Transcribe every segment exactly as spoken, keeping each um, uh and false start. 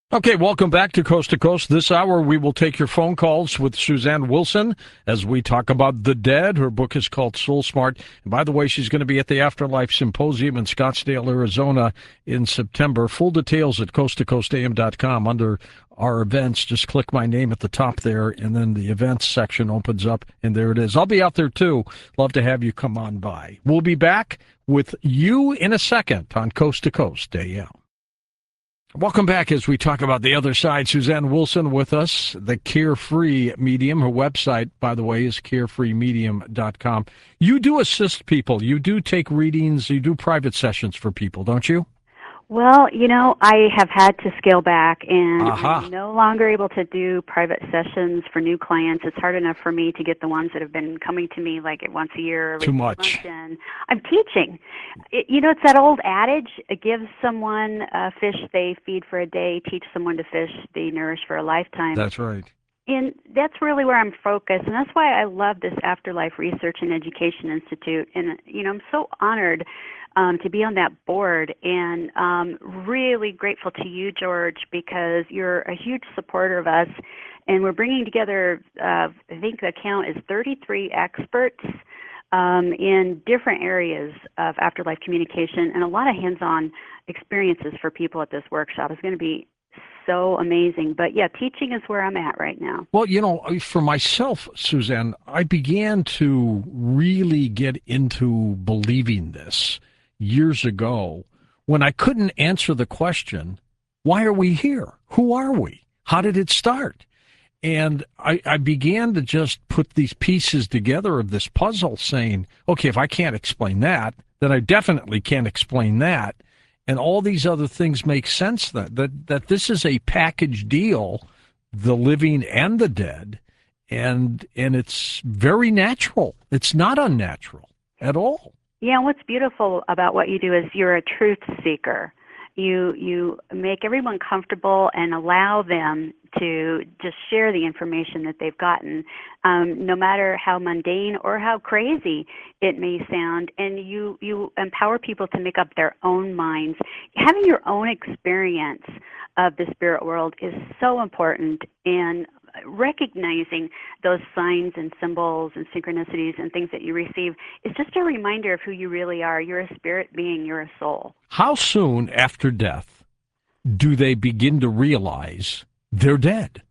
Okay, welcome back to Coast to Coast. This hour, we will take your phone calls with Suzanne Wilson as we talk about the dead. Her book is called Soul Smart. And by the way, she's going to be at the Afterlife Symposium in Scottsdale, Arizona in September. Full details at coast to coast a m dot com under our events. Just click my name at the top there, and then the events section opens up, and there it is. I'll be out there, too. Love to have you come on by. We'll be back with you in a second on Coast to Coast A M. Welcome back as we talk about the other side. Suzanne Wilson with us, the Carefree Medium. Her website, by the way, is carefree medium dot com. You do assist people. You do take readings. You do private sessions for people, don't you? Well, you know, I have had to scale back, and Aha. I'm no longer able to do private sessions for new clients. It's hard enough for me to get the ones that have been coming to me like once a year, every Too six much. months, and I'm teaching. It, you know, it's that old adage: give someone a fish they feed for a day, teach someone to fish they nourish for a lifetime. That's right. And that's really where I'm focused, and that's why I love this Afterlife Research and Education Institute. And, you know, I'm so honored um, to be on that board, and um, really grateful to you, George, because you're a huge supporter of us. And we're bringing together, uh, I think the count is thirty-three experts um, in different areas of afterlife communication, and a lot of hands-on experiences for people at this workshop. It's going to be so amazing. But yeah, teaching is where I'm at right now. Well, you know, for myself, Suzanne, I began to really get into believing this years ago when I couldn't answer the question, why are we here? Who are we? How did it start? And I, I began to just put these pieces together of this puzzle saying, okay, if I can't explain that, then I definitely can't explain that. And all these other things make sense that, that that this is a package deal, the living and the dead, and and it's very natural. It's not unnatural at all. Yeah, and what's beautiful about what you do is you're a truth seeker. You you make everyone comfortable and allow them to just share the information that they've gotten, um, no matter how mundane or how crazy it may sound. And you, you empower people to make up their own minds. Having your own experience of the spirit world is so important, and recognizing those signs and symbols and synchronicities and things that you receive is just a reminder of who you really are. You're a spirit being. You're a soul. How soon after death do they begin to realize they're dead?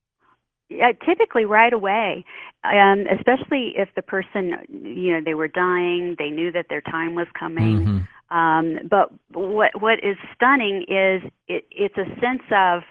Yeah, typically right away, um, especially if the person, you know, they were dying, they knew that their time was coming. Mm-hmm. Um, but what what is stunning is it, it's a sense of,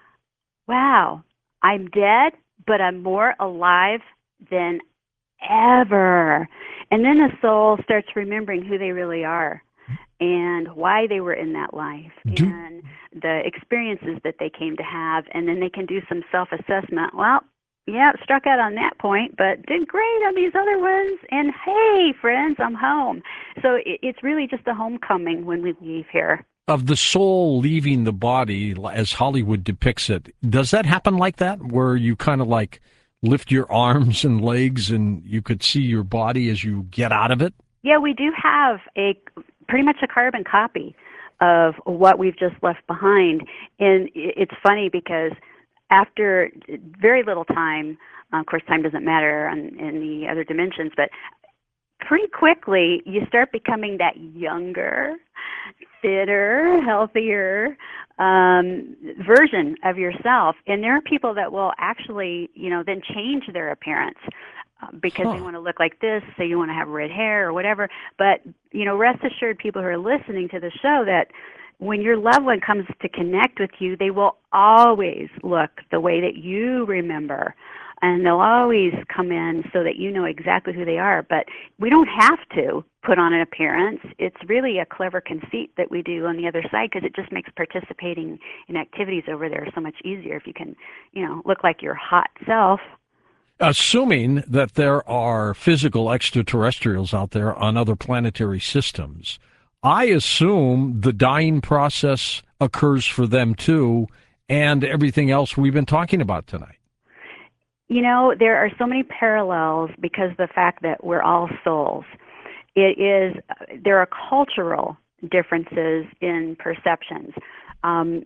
wow, I'm dead, but I'm more alive than ever. And then the soul starts remembering who they really are and why they were in that life Do, and the experiences that they came to have. And then they can do some self-assessment. Well, yeah, struck out on that point, but did great on these other ones. And hey, friends, I'm home. So it, it's really just a homecoming when we leave here. of the soul leaving the body, as Hollywood depicts it, does that happen like that, where you kind of like lift your arms and legs and you could see your body as you get out of it? Yeah, we do have a pretty much a carbon copy of what we've just left behind. And it's funny because after very little time, of course, time doesn't matter in, in the other dimensions, but pretty quickly you start becoming that younger, fitter, healthier um, version of yourself. And there are people that will actually, you know, then change their appearance uh, because Huh. they want to look like this, say you want to have red hair or whatever. But, you know, rest assured, people who are listening to the show, that when your loved one comes to connect with you, they will always look the way that you remember. And they'll always come in so that you know exactly who they are. But we don't have to put on an appearance. It's really a clever conceit that we do on the other side, because it just makes participating in activities over there so much easier if you can, you know, look like your hot self. Assuming that there are physical extraterrestrials out there on other planetary systems, I assume the dying process occurs for them too, and everything else we've been talking about tonight. You know, there are so many parallels because of the fact that we're all souls. It is, there are cultural differences in perceptions. Um,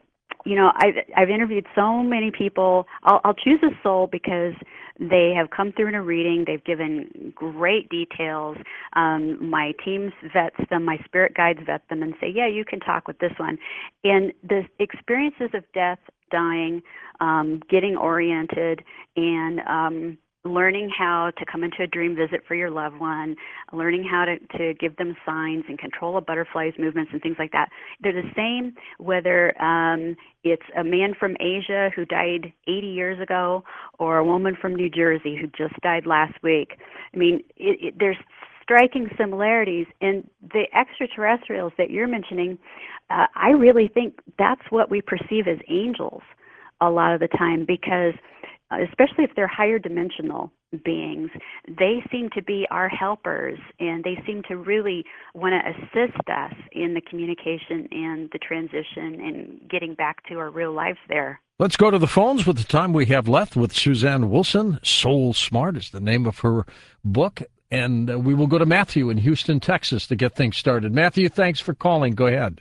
you know, I've, I've interviewed so many people. I'll, I'll choose a soul because they have come through in a reading. They've given great details. Um, my team vets them. My spirit guides vet them and say, yeah, you can talk with this one. And the experiences of death, dying, um, getting oriented, and um, learning how to come into a dream visit for your loved one, learning how to, to give them signs and control a butterfly's movements and things like that. They're the same whether um, it's a man from Asia who died eighty years ago or a woman from New Jersey who just died last week. I mean, it, it, there's striking similarities. And the extraterrestrials that you're mentioning, uh, I really think that's what we perceive as angels a lot of the time, because especially if they're higher dimensional beings, they seem to be our helpers, and they seem to really want to assist us in the communication and the transition and getting back to our real lives there. Let's go to the phones with the time we have left with Suzanne Wilson. Soul Smart is the name of her book. And uh, we will go to Matthew in Houston, Texas to get things started. Matthew, thanks for calling. Go ahead.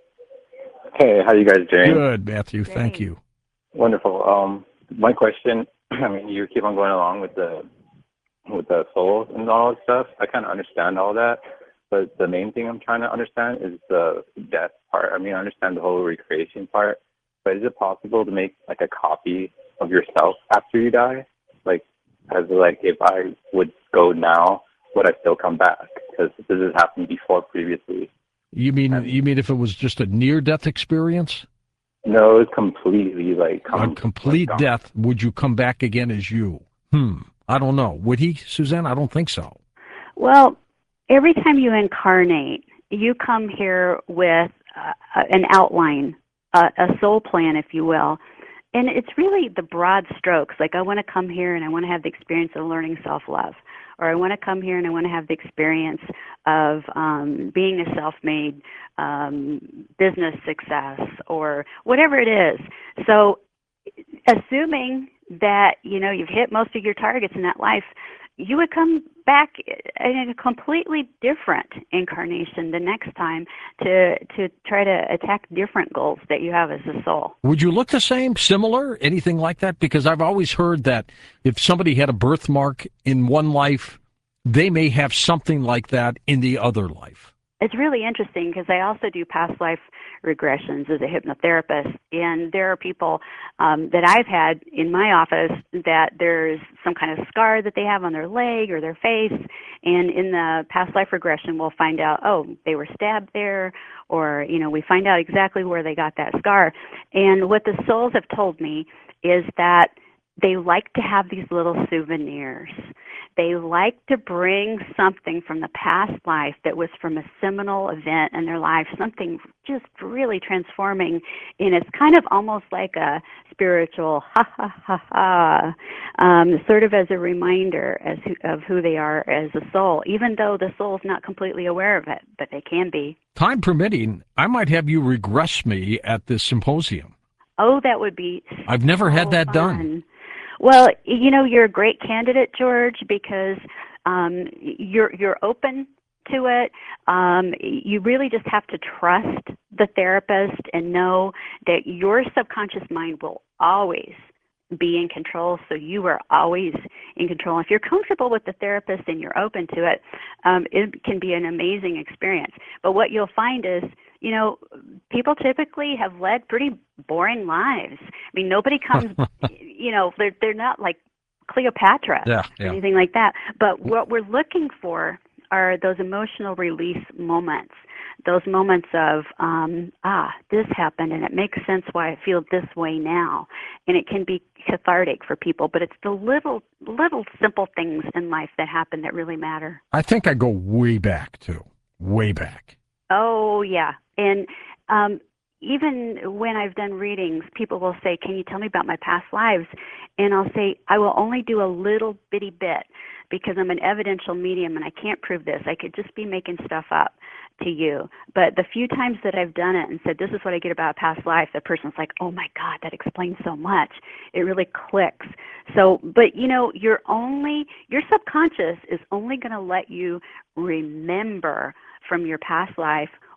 Hey, how you guys doing? Good, Matthew. Great. Thank you. Wonderful. Um, my question, I mean, you keep on going along with the with the souls and all that stuff. I kind of understand all that, but the main thing I'm trying to understand is the death part. I mean, I understand the whole recreation part, but is it possible to make like a copy of yourself after you die? Like, as like if I would go now, would I still come back? Because this has happened before previously. You mean And, you mean if it was just a near-death experience? No, it's completely like come, A complete like, death, would you come back again as you? Hmm. I don't know. Would he, Suzanne? I don't think so. Well, every time you incarnate, you come here with uh, an outline, uh, a soul plan, if you will. And it's really the broad strokes. Like, I want to come here and I want to have the experience of learning self-love. Or I want to come here and I want to have the experience of um, being a self-made um, business success, or whatever it is. So assuming that, you know, you've hit most of your targets in that life, you would come back in a completely different incarnation the next time to to try to attack different goals that you have as a soul. Would you look the same, similar, anything like that? Because I've always heard that if somebody had a birthmark in one life, they may have something like that in the other life. It's really interesting because I also do past life regressions as a hypnotherapist, and there are people um, that I've had in my office that there's some kind of scar that they have on their leg or their face, and in the past life regression we'll find out, oh, they were stabbed there, or, you know, we find out exactly where they got that scar. And what the souls have told me is that they like to have these little souvenirs. They like to bring something from the past life that was from a seminal event in their life, something just really transforming. And it's kind of almost like a spiritual ha ha ha ha, um, sort of as a reminder as who, of who they are as a soul, even though the soul's not completely aware of it, but they can be. Time permitting, I might have you regress me at this symposium. Oh, that would be I've never so had that fun. done. Well, you know, you're a great candidate, George, because um, you're you're open to it. Um, you really just have to trust the therapist and know that your subconscious mind will always be in control, so you are always in control. If you're comfortable with the therapist and you're open to it, um, it can be an amazing experience. But what you'll find is, you know, people typically have led pretty boring lives. I mean, nobody comes, you know, they're, they're not like Cleopatra Yeah, or yeah. anything like that. But what we're looking for are those emotional release moments, those moments of, um, ah, this happened and it makes sense why I feel this way now. And it can be cathartic for people, but it's the little, little simple things in life that happen that really matter. I think I go way back, too. Way back. Oh, yeah. And um, even when I've done readings, people will say, can you tell me about my past lives? And I'll say, I will only do a little bitty bit because I'm an evidential medium and I can't prove this. I could just be making stuff up to you. But the few times that I've done it and said, this is what I get about a past life, the person's like, oh my God, that explains so much. It really clicks. So, but you know, you're only, your subconscious is only going to let you remember from your past life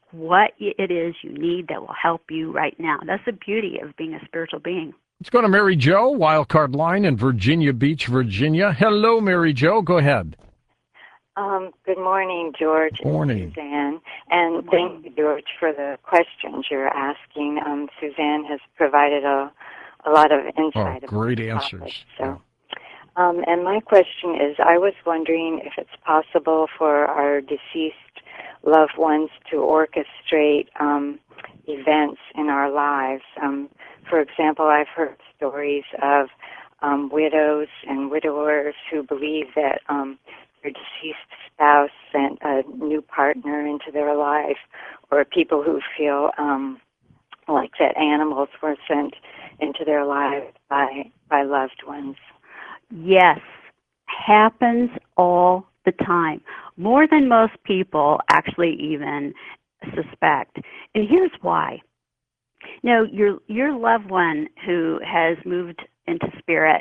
what it is you need that will help you right now. That's the beauty of being a spiritual being. Let's go to Mary Jo, wildcard line in Virginia Beach, Virginia. Hello, Mary Jo. Go ahead. Um, good morning, George Morning. and Suzanne. And thank you, George, for the questions you're asking. Um, Suzanne has provided a, a lot of insight. Oh, great about the answers. topic, so. Um, and my question is, I was wondering if it's possible for our deceased loved ones to orchestrate um, events in our lives. Um, for example, I've heard stories of um, widows and widowers who believe that um, their deceased spouse sent a new partner into their life, or people who feel um, like that animals were sent into their lives by, by loved ones. Yes, happens all the time, more than most people actually even suspect. And here's why. No, your your loved one who has moved into spirit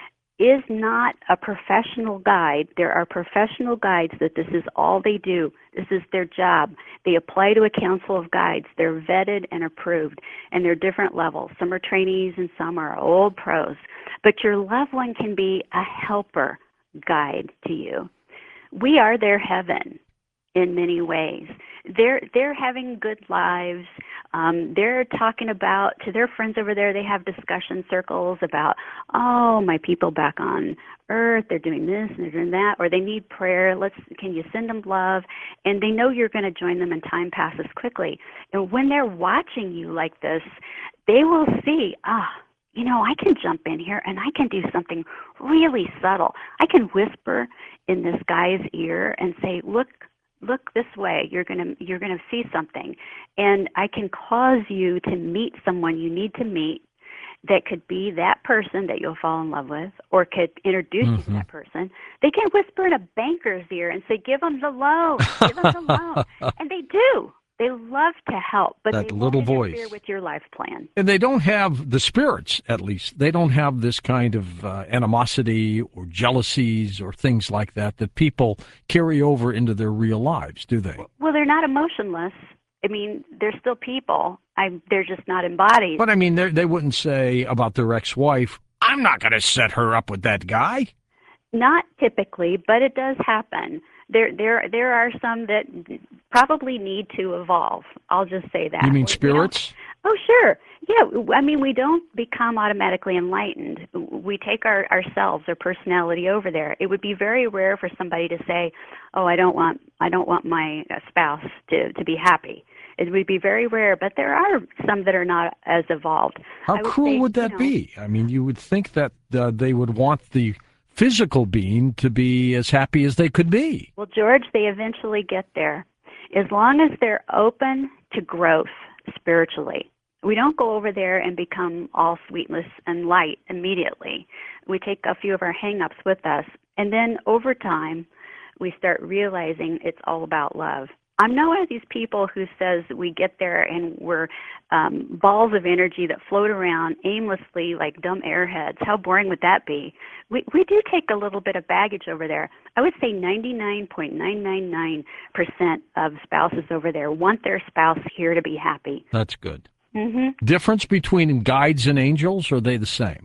is not a professional guide. There are professional guides that this is all they do. This is their job. They apply to a council of guides. They're vetted and approved, and they're different levels. Some are trainees and some are old pros. But your loved one can be a helper guide to you. We are their heaven in many ways. They're they're having good lives. Um, they're talking about, to their friends over there, they have discussion circles about, oh, my people back on earth, they're doing this and they're doing that, or they need prayer. Let's can you send them love? And they know you're going to join them, and time passes quickly. And when they're watching you like this, they will see, ah, you know, I can jump in here and I can do something really subtle. I can whisper in this guy's ear and say, look, look this way. You're gonna you're gonna see something, and I can cause you to meet someone you need to meet. That could be that person that you'll fall in love with, or could introduce mm-hmm. you to that person. They can whisper in a banker's ear and say, "Give them the loan, give them the loan," and they do. They love to help, but that they little won't interfere voice with your life plan. And they don't have the spirits, at least. They don't have this kind of uh, animosity or jealousies or things like that that people carry over into their real lives, do they? Well, they're not emotionless. I mean, they're still people. I'm, they're just not embodied. But I mean, they wouldn't say about their ex-wife, "I'm not going to set her up with that guy." Not typically, but it does happen. There, there, there are some that probably need to evolve. I'll just say that. You mean spirits? Oh, sure. Yeah. I mean, we don't become automatically enlightened. We take our ourselves, our personality over there. It would be very rare for somebody to say, "Oh, I don't want, I don't want my spouse to to be happy." It would be very rare, but there are some that are not as evolved. How would cruel say, would that you know, be? I mean, you would think that uh, they would want the physical being to be as happy as they could be. Well, George, they eventually get there. As long as they're open to growth spiritually. We don't go over there and become all sweetness and light immediately. We take a few of our hang-ups with us, and then over time, we start realizing it's all about love. I'm not one of these people who says we get there and we're um, balls of energy that float around aimlessly like dumb airheads. How boring would that be? We we do take a little bit of baggage over there. I would say ninety-nine point nine nine nine percent of spouses over there want their spouse here to be happy. That's good. Mm-hmm. Difference between guides and angels, or are they the same?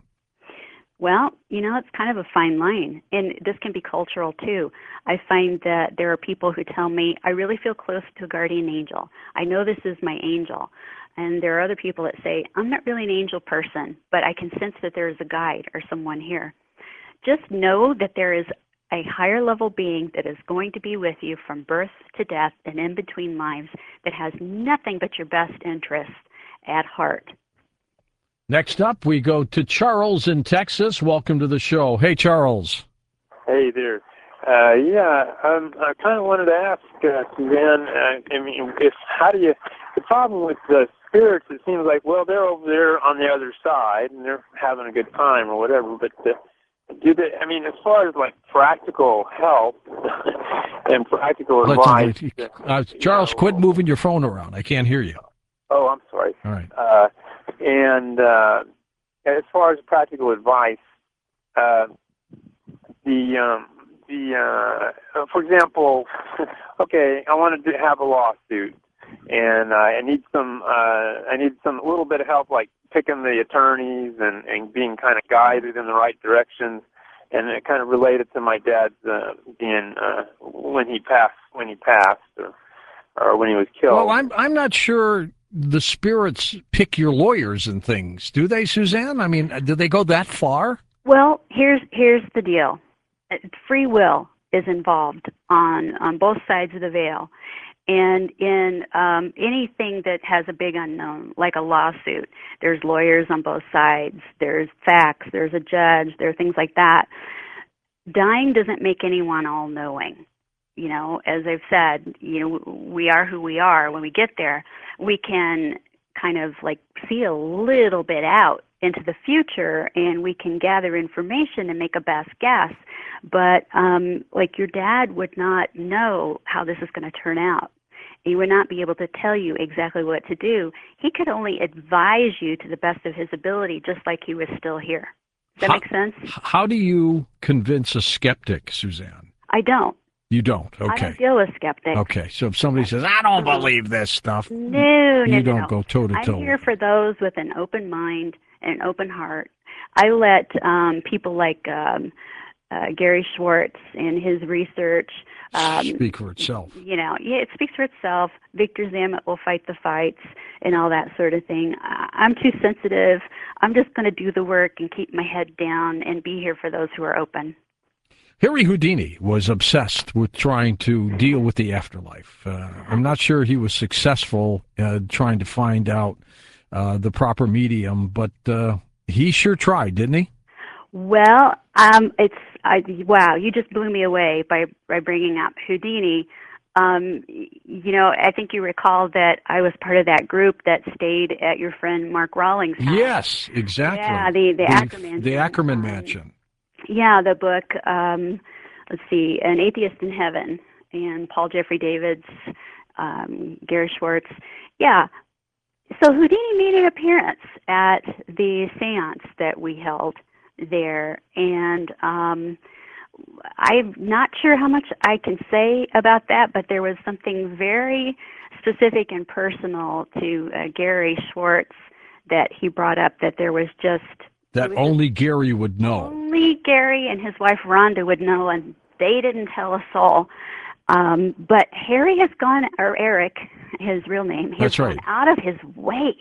Well, you know, it's kind of a fine line, and this can be cultural too. I find that there are people who tell me, I really feel close to a guardian angel. I know this is my angel. And there are other people that say, I'm not really an angel person, but I can sense that there is a guide or someone here. Just know that there is a higher level being that is going to be with you from birth to death and in between lives that has nothing but your best interest at heart. Next up, we go to Charles in Texas. Welcome to the show. Hey, Charles. Hey there. Uh, yeah, um, I kind of wanted to ask uh, Suzanne, uh, I mean, if, how do you, the problem with the spirits, it seems like, well, they're over there on the other side, and they're having a good time or whatever, but uh, do they, I mean, as far as, like, practical help and practical advice. Uh, Charles, you know, quit moving your phone around. I can't hear you. Oh, I'm sorry. All right. Uh, and uh, as far as practical advice, uh, the um, the uh, for example, okay, I wanted to have a lawsuit, and uh, I need some uh, I need some a little bit of help, like picking the attorneys and, and being kind of guided in the right directions. And it kind of related to my dad's uh, being uh, when he passed when he passed or, or when he was killed. Well, I'm I'm not sure the spirits pick your lawyers and things, do they, Suzanne? I mean, do they go that far? Well, here's here's the deal. Free will is involved on on both sides of the veil. And in um, anything that has a big unknown, like a lawsuit, there's lawyers on both sides, there's facts, there's a judge, there are things like that. Dying doesn't make anyone all-knowing. You know, as I've said, you know, we are who we are. When we get there, we can kind of like see a little bit out into the future, and we can gather information and make a best guess. But um, like your dad would not know how this is going to turn out. He would not be able to tell you exactly what to do. He could only advise you to the best of his ability, just like he was still here. Does that how, make sense? How do you convince a skeptic, Suzanne? I don't. You don't? Okay. I don't deal with skeptics. Okay, so if somebody says, I don't believe this stuff, no, no, you don't no. go toe-to-toe. I'm here for those with an open mind and an open heart. I let um, people like um, uh, Gary Schwartz and his research um, speak for itself. You know, yeah, it speaks for itself. Victor Zamet will fight the fights and all that sort of thing. I- I'm too sensitive. I'm just going to do the work and keep my head down and be here for those who are open. Harry Houdini was obsessed with trying to deal with the afterlife. Uh, I'm not sure he was successful uh, trying to find out uh, the proper medium, but uh, he sure tried, didn't he? Well, um, it's I, wow! You just blew me away by by bringing up Houdini. Um, you know, I think you recall that I was part of that group that stayed at your friend Mark Rawlings' house. Yes, exactly. Yeah, the the, the Ackerman. The Ackerman um, Mansion. Yeah, the book. Um, let's see, An Atheist in Heaven, and Paul Jeffrey Davids, um, Gary Schwartz. Yeah. So Houdini made an appearance at the seance that we held there, and um, I'm not sure how much I can say about that, but there was something very specific and personal to uh, Gary Schwartz that he brought up, that there was just that only Gary would know. Only Gary and his wife Rhonda would know, and they didn't tell a soul. Um, but Harry has gone, or Eric, his real name, has That's right. gone out of his way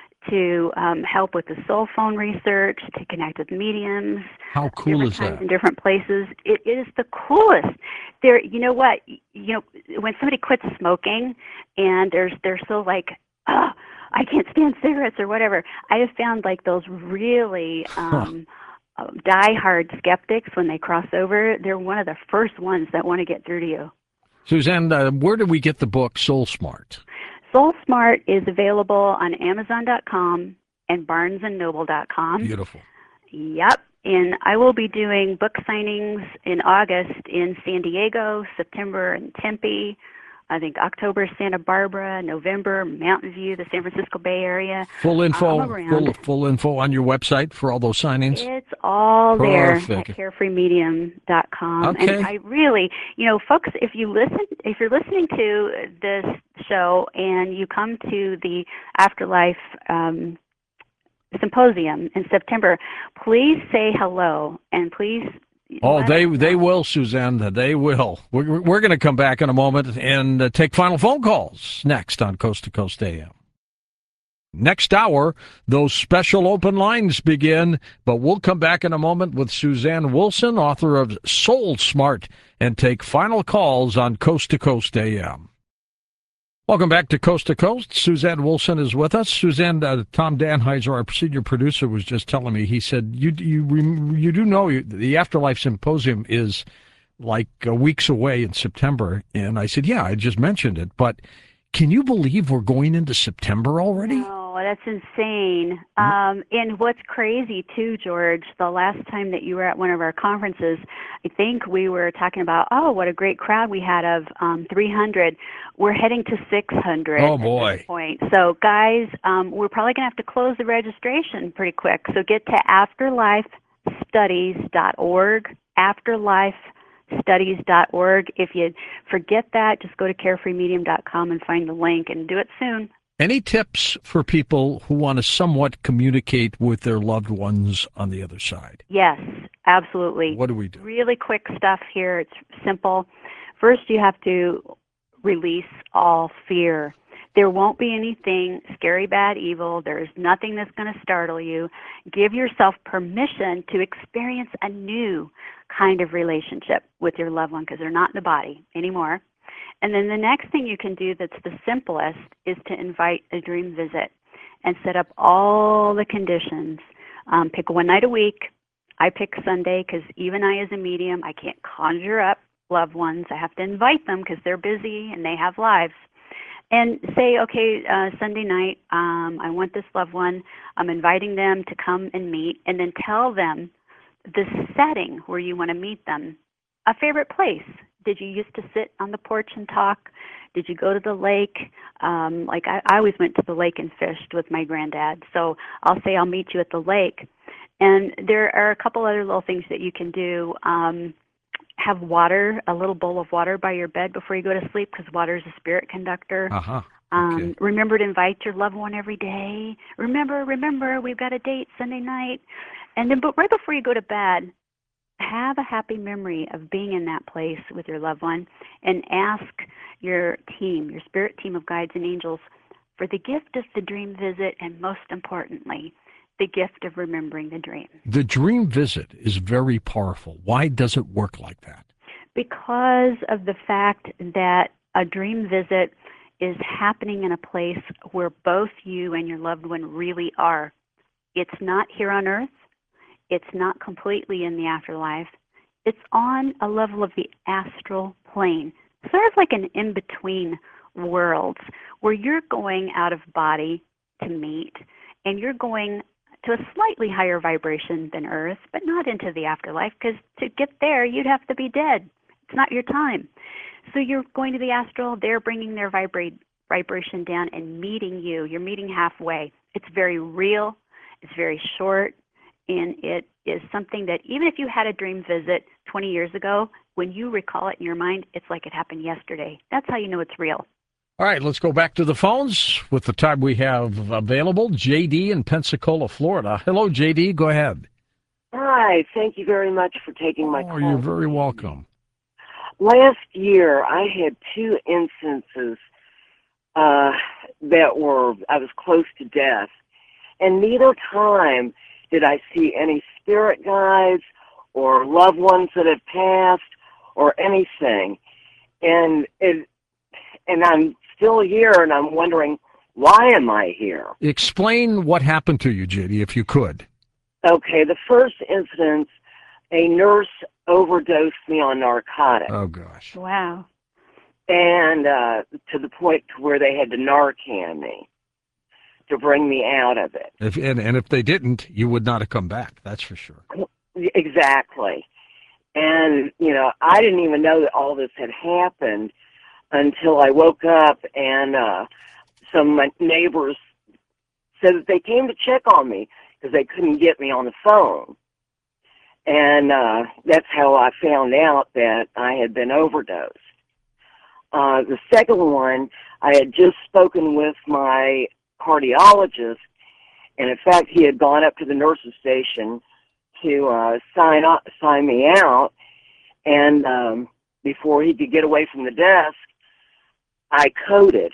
to um, help with the soul phone research, to connect with mediums. How cool is times that? In different places. It is the coolest. There, you know what? You know, when somebody quits smoking, and there's they're so like, oh, I can't stand cigarettes or whatever. I have found like those really um, uh, die-hard skeptics, when they cross over, they're one of the first ones that want to get through to you. Suzanne, uh, where do we get the book Soul Smart? Soul Smart is available on Amazon dot com and Barnes and Noble dot com. Beautiful. Yep. And I will be doing book signings in August in San Diego, September in Tempe, I think October Santa Barbara, November Mountain View, the San Francisco Bay Area. Full info, I'm around. full, full info on your website for all those signings? It's all Perfect. there at carefree medium dot com. Okay. And I really, you know, folks, if you listen, if you're listening to this show and you come to the Afterlife um, Symposium in September, please say hello, and please. Oh, they they will, Suzanne. They will. We're, we're going to come back in a moment and uh, take final phone calls next on Coast to Coast A M. Next hour, those special open lines begin, but we'll come back in a moment with Suzanne Wilson, author of Soul Smart, and take final calls on Coast to Coast A M. Welcome back to Coast to Coast. Suzanne Wilson is with us. Suzanne, uh, Tom Danheiser, our senior producer, was just telling me, he said, you you you do know the Afterlife Symposium is like uh, weeks away in September. And I said, yeah, I just mentioned it. But can you believe we're going into September already? Oh, that's insane. Um, and what's crazy, too, George, the last time that you were at one of our conferences, I think we were talking about, oh, what a great crowd we had of um, three hundred. We're heading to six hundred Oh, at boy. this point. So, guys, um, we're probably going to have to close the registration pretty quick. So get to afterlife studies dot org, afterlife studies dot org. If you forget that, just go to carefree medium dot com and find the link, and do it soon. Any tips for people who want to somewhat communicate with their loved ones on the other side? Yes, absolutely. What do we do? Really quick stuff here. It's simple. First, you have to release all fear. There won't be anything scary, bad, evil. There's nothing that's going to startle you. Give yourself permission to experience a new kind of relationship with your loved one, because they're not in the body anymore. And then the next thing you can do that's the simplest is to invite a dream visit and set up all the conditions. Um, pick one night a week. I pick Sunday because even I as a medium, I can't conjure up loved ones. I have to invite them because they're busy and they have lives. And say, okay, uh, Sunday night, um, I want this loved one. I'm inviting them to come and meet, and then tell them the setting where you want to meet them. A favorite place. Did you used to sit on the porch and talk? Did you go to the lake? Um, like I, I always went to the lake and fished with my granddad. So I'll say I'll meet you at the lake. And there are a couple other little things that you can do. Um, have water, a little bowl of water by your bed before you go to sleep, because water is a spirit conductor. Uh-huh. Okay. Um, remember to invite your loved one every day. Remember, remember, we've got a date Sunday night. And then but right before you go to bed, have a happy memory of being in that place with your loved one, and ask your team, your spirit team of guides and angels, for the gift of the dream visit, and most importantly, the gift of remembering the dream. The dream visit is very powerful. Why does it work like that? Because of the fact that a dream visit is happening in a place where both you and your loved one really are. It's not here on earth. It's not completely in the afterlife. It's on a level of the astral plane, sort of like an in-between worlds, where you're going out of body to meet, and you're going to a slightly higher vibration than Earth, but not into the afterlife, because to get there, you'd have to be dead. It's not your time. So you're going to the astral, they're bringing their vibrate, vibration down and meeting you. You're meeting halfway. It's very real. It's very short. And it is something that even if you had a dream visit twenty years ago, when you recall it in your mind, it's like it happened yesterday. That's how you know it's real. All right, let's go back to the phones with the time we have available. J D in Pensacola, Florida. Hello, J D. Go ahead. Hi. Thank you very much for taking my oh, call. You're very welcome. Last year, I had two instances uh, that were, I was close to death. And neither time did I see any spirit guides or loved ones that had passed or anything. And it, and I'm still here, and I'm wondering, why am I here? Explain what happened to you, J D, if you could. Okay, the first incident, a nurse overdosed me on narcotics. Oh, gosh. Wow. And uh, to the point to where they had to Narcan me to bring me out of it. If, and, and if they didn't, you would not have come back, that's for sure. Exactly. And, you know, I didn't even know that all this had happened until I woke up, and uh, some of my neighbors said that they came to check on me because they couldn't get me on the phone. And uh, that's how I found out that I had been overdosed. Uh, the second one, I had just spoken with my cardiologist, and in fact, he had gone up to the nurse's station to uh, sign up, sign me out, and um, before he could get away from the desk, I coded.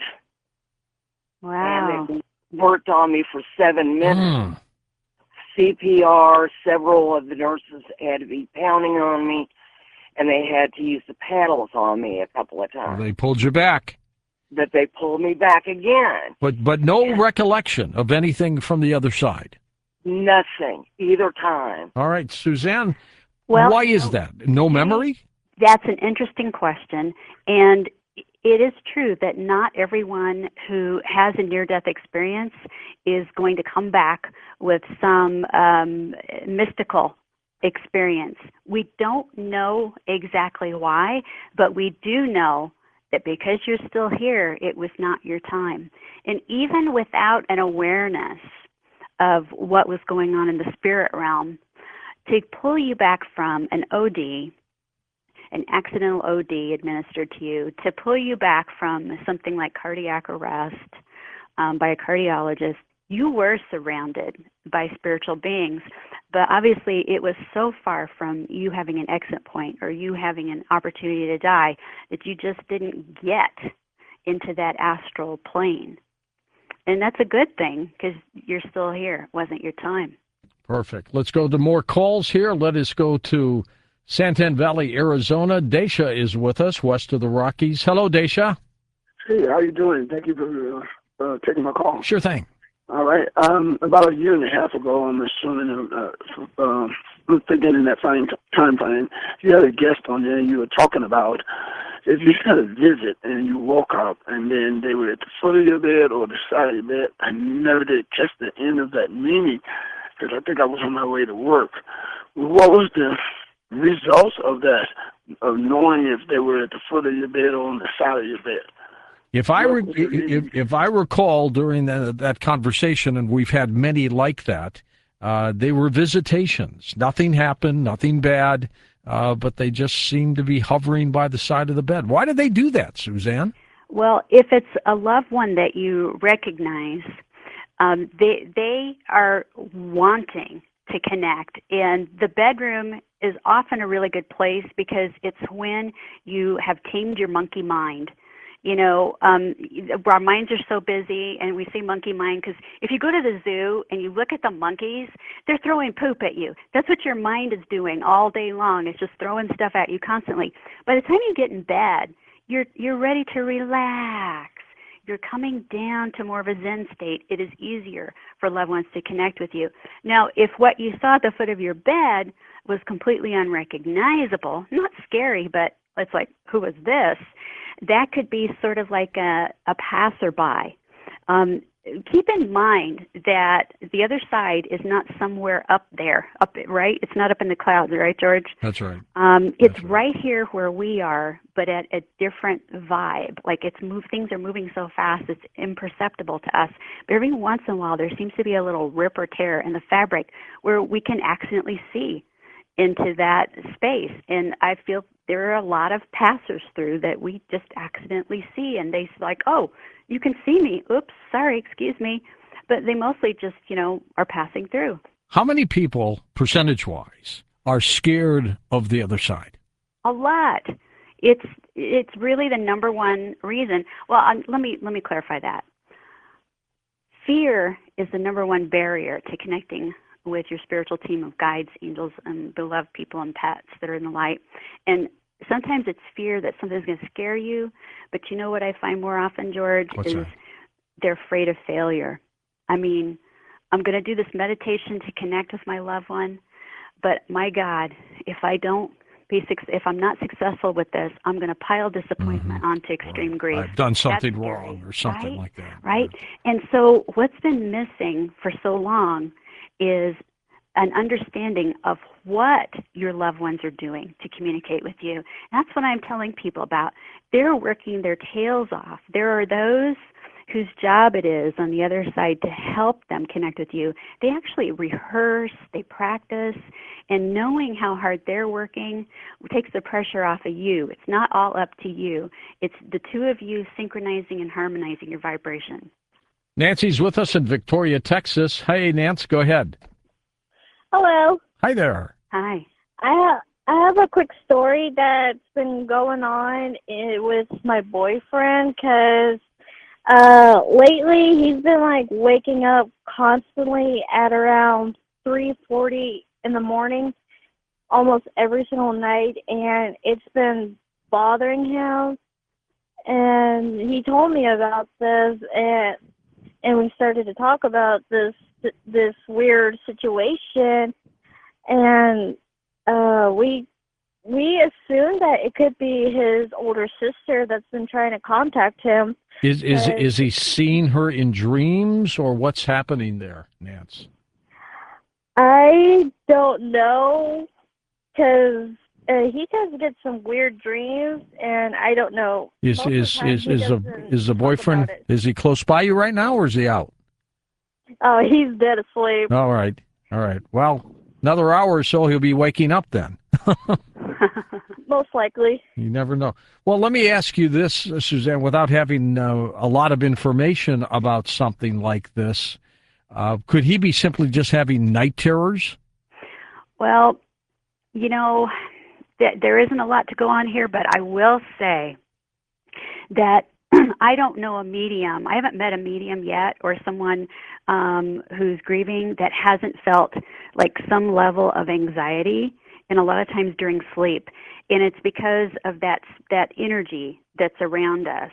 Wow. And they worked on me for seven minutes. Mm. C P R, several of the nurses had to be pounding on me, and they had to use the paddles on me a couple of times. Well, they pulled you back. But they pulled me back again. But but no recollection of anything from the other side. Nothing, either time. All right, Suzanne, Well, why is that? No memory? That's an interesting question, and it is true that not everyone who has a near-death experience is going to come back with some um, mystical experience. We don't know exactly why, but we do know that because you're still here, it was not your time. And even without an awareness of what was going on in the spirit realm, to pull you back from an O D an accidental O D administered to you to pull you back from something like cardiac arrest um, by a cardiologist, you were surrounded by spiritual beings. But obviously it was so far from you having an exit point or you having an opportunity to die that you just didn't get into that astral plane. And that's a good thing because you're still here. It wasn't your time. Perfect. Let's go to more calls here. Let us go to Santan Valley, Arizona. Daisha is with us, west of the Rockies. Hello, Daisha. Hey, how you doing? Thank you for uh, uh, taking my call. Sure thing. All right. Um, about a year and a half ago, I'm assuming, uh, uh, I'm thinking in that same time frame, you had a guest on there and you were talking about if you had a visit and you woke up and then they were at the foot of your bed or the side of your bed, I never did catch the end of that meaning because I think I was on my way to work. What was the results of that, of knowing if they were at the foot of your bed or on the side of your bed? If I re- if, if I recall during the, that conversation, and we've had many like that, uh, they were visitations. Nothing happened, nothing bad, uh, but they just seemed to be hovering by the side of the bed. Why did they do that, Suzanne? Well, if it's a loved one that you recognize, um, they they are wanting to connect, and the bedroom is often a really good place because it's when you have tamed your monkey mind. You know, um, our minds are so busy, and we say monkey mind because if you go to the zoo and you look at the monkeys, they're throwing poop at you. That's what your mind is doing all day long. It's just throwing stuff at you constantly. By the time you get in bed, you're you're ready to relax. You're coming down to more of a Zen state. It is easier for loved ones to connect with you. Now, if what you saw at the foot of your bed was completely unrecognizable, not scary, but it's like, who was this? That could be sort of like a, a passerby. Um, keep in mind that the other side is not somewhere up there, up right? It's not up in the clouds, right, George? That's right. Um, it's That's right. right here where we are, but at a different vibe. Like it's move, things are moving so fast, it's imperceptible to us. But every once in a while, there seems to be a little rip or tear in the fabric where we can accidentally see into that space. And I feel there are a lot of passers through that we just accidentally see, and they like, oh, you can see me. Oops, sorry, excuse me. But they mostly just, you know, are passing through. How many people, percentage-wise, are scared of the other side? A lot. It's it's really the number one reason. Well, um, let me let me clarify that. Fear is the number one barrier to connecting with your spiritual team of guides, angels, and beloved people and pets that are in the light. And sometimes it's fear that something's going to scare you. But you know what I find more often, George, What's is that? They're afraid of failure. I mean, I'm going to do this meditation to connect with my loved one, but my God, if I don't be if I'm not successful with this, I'm going to pile disappointment Mm-hmm. onto extreme Right. grief. I've done something That's wrong scary, or something right? like that. Right? And so what's been missing for so long is an understanding of what your loved ones are doing to communicate with you. That's what I'm telling people about. They're working their tails off. There are those whose job it is on the other side to help them connect with you. They actually rehearse, they practice, and knowing how hard they're working takes the pressure off of you. It's not all up to you. It's the two of you synchronizing and harmonizing your vibration. Nancy's with us in Victoria, Texas. Hey, Nance, go ahead. Hello. Hi there. Hi. I ha- I have a quick story that's been going on i- with my boyfriend because uh, lately he's been like waking up constantly at around three forty in the morning, almost every single night, and it's been bothering him. And he told me about this, and and we started to talk about this this weird situation, and uh, we we assumed that it could be his older sister that's been trying to contact him. Is is Uh, is he seeing her in dreams, or what's happening there, Nance? I don't know, because uh, he tends to get some weird dreams, and I don't know. Is Most of the is time is he is the doesn't is the talk boyfriend, about it. is he close by you right now, or is he out? Oh, he's dead asleep. All right, all right. Well, another hour or so, he'll be waking up then. most likely. You never know. Well, let me ask you this, uh, Suzanne, without having uh, a lot of information about something like this, uh, could he be simply just having night terrors? Well, you know, th- there isn't a lot to go on here, but I will say that I don't know a medium. I haven't met a medium yet or someone um, who's grieving that hasn't felt like some level of anxiety, and a lot of times during sleep. And it's because of that that energy that's around us.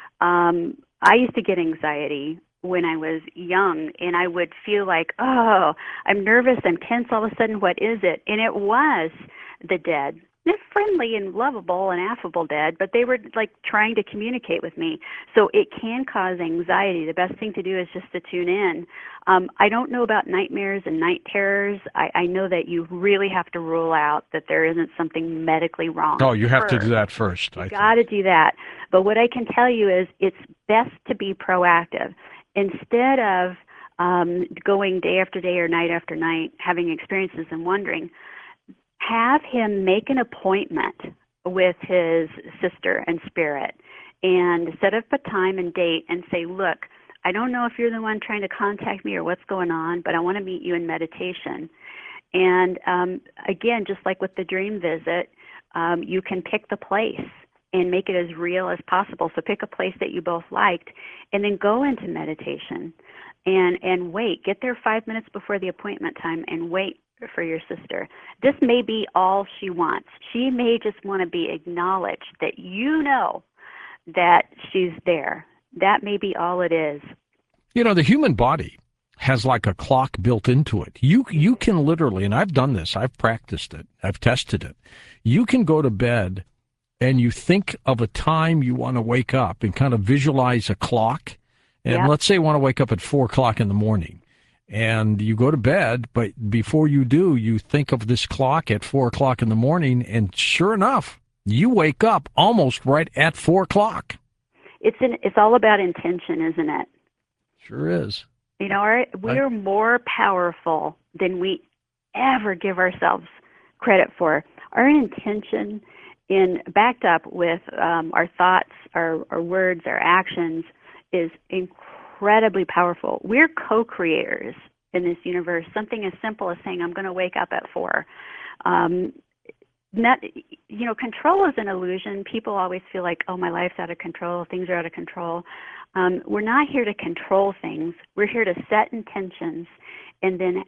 Um, I used to get anxiety when I was young, and I would feel like, oh, I'm nervous, I'm tense all of a sudden, what is it? And it was the dead. They're friendly and lovable and affable dead, but they were like trying to communicate with me. So it can cause anxiety. The best thing to do is just to tune in. Um, I don't know about nightmares and night terrors. I, I know that you really have to rule out that there isn't something medically wrong. Oh, you have first. to do that first. You got to do that. But what I can tell you is it's best to be proactive. Instead of um, going day after day or night after night, having experiences and wondering, have him make an appointment with his sister and spirit and set up a time and date and say, look, I don't know if you're the one trying to contact me or what's going on, but I want to meet you in meditation. And um, again, just like with the dream visit, um, you can pick the place and make it as real as possible. So pick a place that you both liked and then go into meditation and, and wait. Get there five minutes before the appointment time and wait for your sister. This may be all she wants. She may just want to be acknowledged that you know that she's there. That may be all it is. You know, the human body has like a clock built into it. You you can literally, and I've done this, I've practiced it, I've tested it. You can go to bed and you think of a time you want to wake up and kind of visualize a clock. And Yep. let's say you want to wake up at four o'clock in the morning. And you go to bed, but before you do, you think of this clock at four o'clock in the morning, and sure enough, you wake up almost right at four o'clock. It's an, it's all about intention, isn't it? Sure is. You know, our, we're more powerful than we ever give ourselves credit for. Our intention, in backed up with um, our thoughts, our, our words, our actions, is incredible. Incredibly powerful. We're co-creators in this universe. Something as simple as saying, I'm going to wake up at four. Um, not, you know, control is an illusion. People always feel like, oh, my life's out of control. Things are out of control. Um, we're not here to control things. We're here to set intentions and then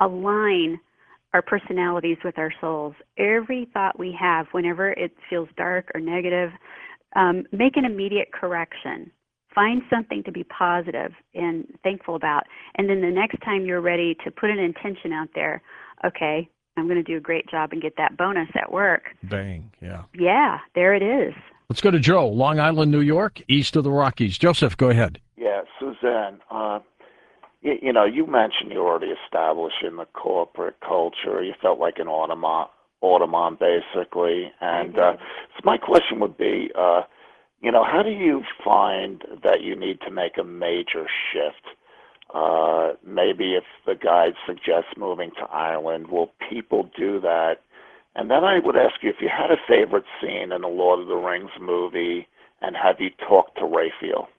align our personalities with our souls. Every thought we have, whenever it feels dark or negative, um, make an immediate correction. Find something to be positive and thankful about. And then the next time you're ready to put an intention out there, okay, I'm going to do a great job and get that bonus at work. Bang, yeah. Yeah, there it is. Let's go to Joe, Long Island, New York, east of the Rockies. Joseph, go ahead. Yeah, Suzanne, uh, you, you know, you mentioned you're already established in the corporate culture. You felt like an automat, automat basically. And uh, so my question would be, uh, you know, how do you find that you need to make a major shift? Uh, maybe if the guide suggests moving to Ireland, will people do that? And then I would ask you if you had a favorite scene in the Lord of the Rings movie, and have you talked to Raphael?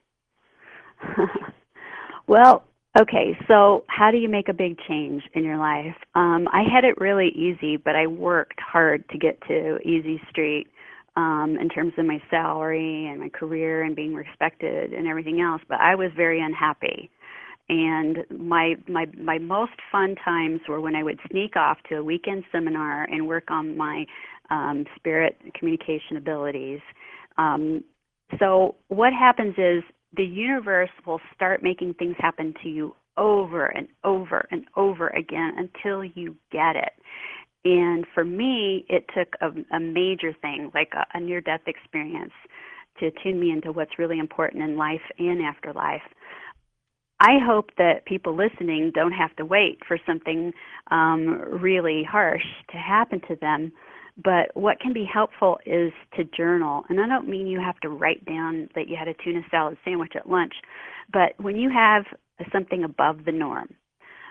Well, okay, so how do you make a big change in your life? Um, I had it really easy, but I worked hard to get to Easy Street. Um, in terms of my salary and my career and being respected and everything else, but I was very unhappy. And my my my most fun times were when I would sneak off to a weekend seminar and work on my um, spirit communication abilities. Um, so what happens is the universe will start making things happen to you over and over and over again until you get it. And for me, it took a, a major thing, like a, a near-death experience, to tune me into what's really important in life and afterlife. I hope that people listening don't have to wait for something um, really harsh to happen to them. But what can be helpful is to journal. And I don't mean you have to write down that you had a tuna salad sandwich at lunch, but when you have something above the norm,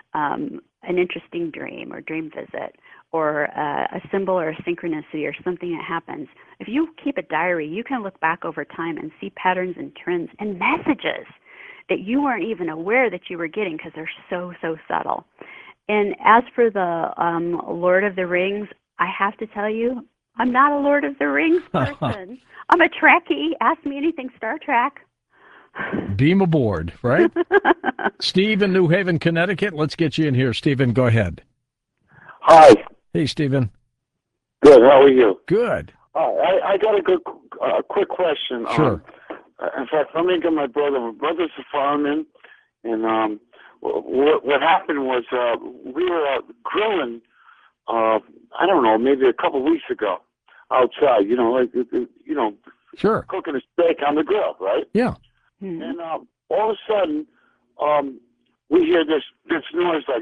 um, an interesting dream or dream visit, or uh, a symbol or a synchronicity or something that happens, if you keep a diary, you can look back over time and see patterns and trends and messages that you weren't even aware that you were getting because they're so, so subtle. And as for the um, Lord of the Rings, I have to tell you, I'm not a Lord of the Rings person. I'm a Trekkie. Ask me anything Star Trek. Beam aboard, right? Steve in New Haven, Connecticut. Let's get you in here. Stephen, go ahead. Hi. Hey, Stephen. Good. How are you? Good. Uh, I, I got a good, uh, quick question. Sure. Um, in fact, let me get my brother. My brother's a fireman, and um, what, what happened was uh, we were uh, grilling. Uh, I don't know, maybe a couple weeks ago, outside. You know, like you know, sure, cooking a steak on the grill, right? Yeah. Mm-hmm. And um, all of a sudden, um, we hear this this noise like,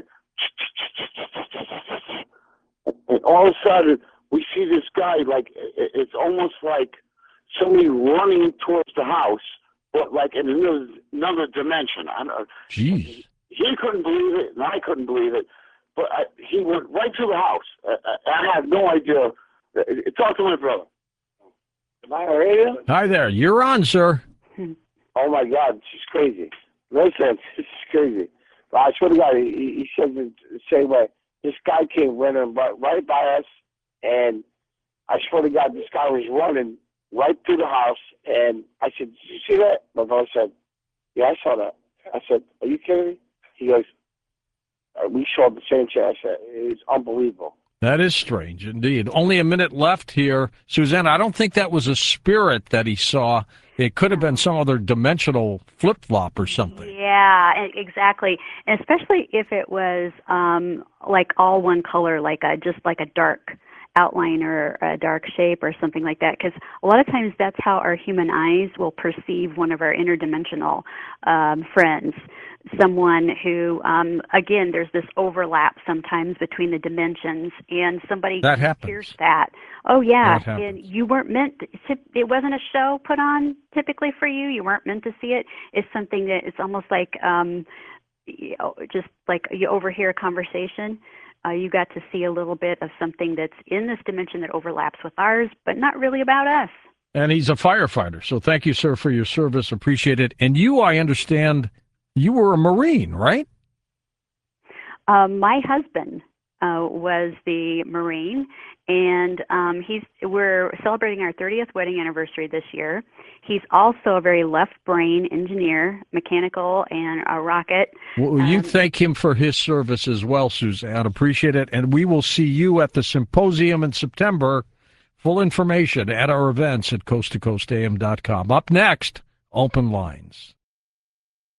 and all of a sudden we see this guy like it's almost like somebody running towards the house, but like in another another dimension. I don't, Jeez. He couldn't believe it, and I couldn't believe it. But I, he went right to the house. I, I have no idea. Talk to my brother. Am I on radio? Hi there. You're on, sir. Oh, my God. She's crazy. Listen, this is crazy. But I swear to God, he, he said the same way. This guy came running right, right by us, and I swear to God, this guy was running right through the house. And I said, did you see that? My brother said, yeah, I saw that. I said, are you kidding me? He goes, we saw the same thing. I said, it's unbelievable. That is strange indeed. Only a minute left here. Suzanne, I don't think that was a spirit that he saw. It could have been some other dimensional flip-flop or something. Yeah, exactly. And especially if it was um, like all one color, like a, just like a dark outline or a dark shape or something like that. Because a lot of times that's how our human eyes will perceive one of our interdimensional um, friends. Someone who, um, again, there's this overlap sometimes between the dimensions, and somebody that happens. hears that. Oh, yeah, that and you weren't meant to, it wasn't a show put on typically for you. You weren't meant to see it. It's something that it's almost like um, you know, just like you overhear a conversation. Uh, you got to see a little bit of something that's in this dimension that overlaps with ours, but not really about us. And he's a firefighter, so thank you, sir, for your service. Appreciate it. And you, I understand, you were a Marine, right? Uh, my husband uh, was the Marine, and um, he's. We're celebrating our thirtieth wedding anniversary this year. He's also a very left-brain engineer, mechanical and a rocket. Well, you um, thank him for his service as well, Suzanne. Appreciate it. And we will see you at the symposium in September. Full information at our events at coast to coast a m dot com. Up next, Open Lines.